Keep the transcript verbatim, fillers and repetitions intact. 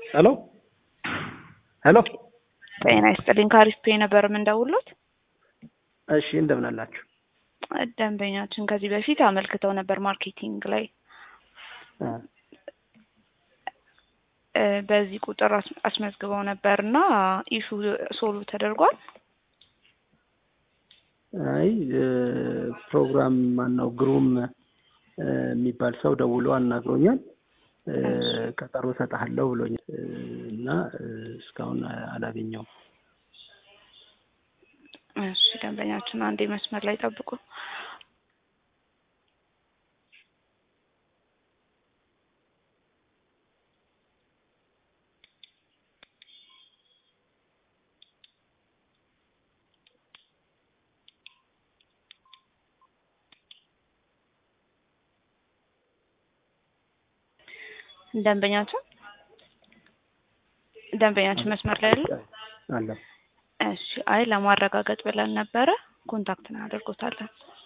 ሄሎ ሄሎ ጤና ይስጥልኝ ካሪስፔ ነበር የምንደውሉት። እሺ እንደምን አላችሁ? ደንበኛችን ከዚህ በፊት አመልክተው ነበር ማርኬቲንግ ላይ እ በዚህ ቁጥር አስመዝግበው ነበርና ኢሹ ሶልቭ ተደርጓል። አይ ፕሮግራም ማነው ግሩም የሚባል ሰው ደውሎ አናግሮኛል። ቀጠሮ ሰጣለሁ ብሎኛል እና እስካሁን አላገኘውም። እሺ ደንበኛችን አንዴ መስመር ላይ ጠብቁ። ደንበኛችን ደንበኛችን መስመር ላይ አይደል? አለ። እሺ አይ ለማረጋገጥ ብለን ነበረ ኮንታክት እናደርጎታለን።